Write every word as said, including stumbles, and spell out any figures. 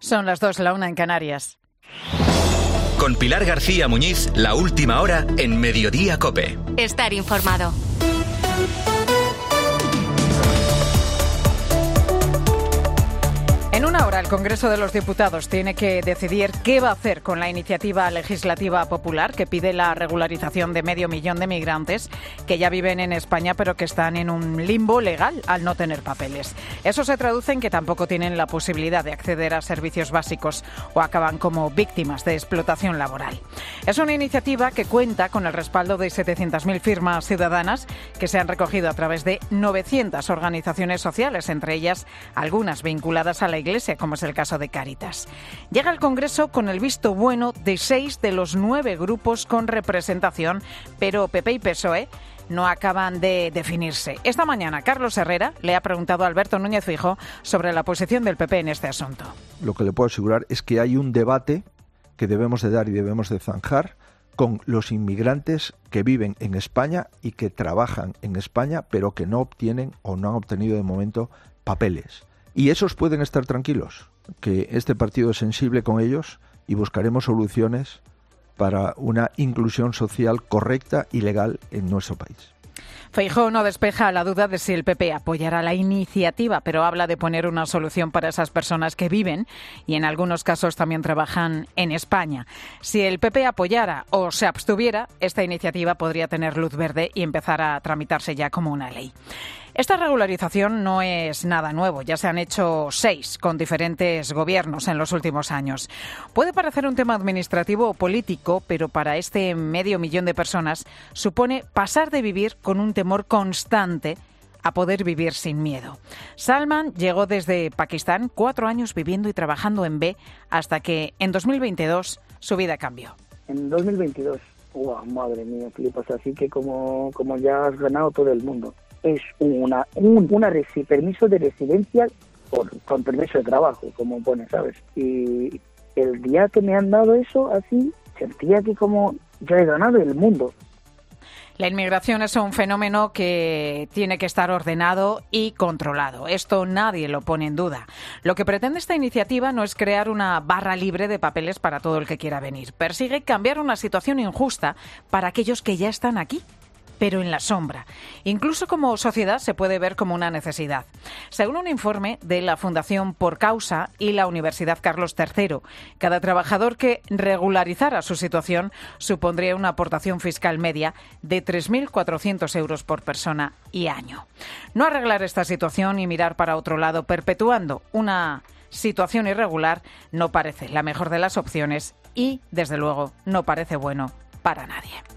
Son las dos, la una en Canarias. Con Pilar García Muñiz, la última hora en Mediodía COPE. Estar informado. En una hora, el Congreso de los Diputados tiene que decidir qué va a hacer con la iniciativa legislativa popular que pide la regularización de medio millón de migrantes que ya viven en España pero que están en un limbo legal al no tener papeles. Eso se traduce en que tampoco tienen la posibilidad de acceder a servicios básicos o acaban como víctimas de explotación laboral. Es una iniciativa que cuenta con el respaldo de setecientas mil firmas ciudadanas que se han recogido a través de novecientas organizaciones sociales, entre ellas algunas vinculadas a la Iglesia, como es el caso de Cáritas. Llega al Congreso con el visto bueno de seis de los nueve grupos con representación, pero P P y P S O E no acaban de definirse. Esta mañana, Carlos Herrera le ha preguntado a Alberto Núñez Feijóo sobre la posición del P P en este asunto. Lo que le puedo asegurar es que hay un debate que debemos de dar y debemos de zanjar con los inmigrantes que viven en España y que trabajan en España, pero que no obtienen o no han obtenido de momento papeles. Y esos pueden estar tranquilos, que este partido es sensible con ellos y buscaremos soluciones para una inclusión social correcta y legal en nuestro país. Feijóo no despeja la duda de si el P P apoyará la iniciativa, pero habla de poner una solución para esas personas que viven y en algunos casos también trabajan en España. Si el P P apoyara o se abstuviera, esta iniciativa podría tener luz verde y empezar a tramitarse ya como una ley. Esta regularización no es nada nuevo, ya se han hecho seis con diferentes gobiernos en los últimos años. Puede parecer un tema administrativo o político, pero para este medio millón de personas supone pasar de vivir con un temor constante a poder vivir sin miedo. Salman llegó desde Pakistán, cuatro años viviendo y trabajando en B, hasta que en dos mil veintidós su vida cambió. En dos mil veintidós, wow, madre mía, flipas, así que como, como ya has ganado todo el mundo. Es una, un una resi, permiso de residencia por, con permiso de trabajo, como pone, ¿sabes? Y el día que me han dado eso, así, sentía que como ya he ganado el mundo. La inmigración es un fenómeno que tiene que estar ordenado y controlado. Esto nadie lo pone en duda. Lo que pretende esta iniciativa no es crear una barra libre de papeles para todo el que quiera venir. Persigue cambiar una situación injusta para aquellos que ya están aquí, pero en la sombra. Incluso como sociedad se puede ver como una necesidad. Según un informe de la Fundación Por Causa y la Universidad Carlos tercero, cada trabajador que regularizara su situación supondría una aportación fiscal media de tres mil cuatrocientos euros por persona y año. No arreglar esta situación y mirar para otro lado, perpetuando una situación irregular, no parece la mejor de las opciones y, desde luego, no parece bueno para nadie.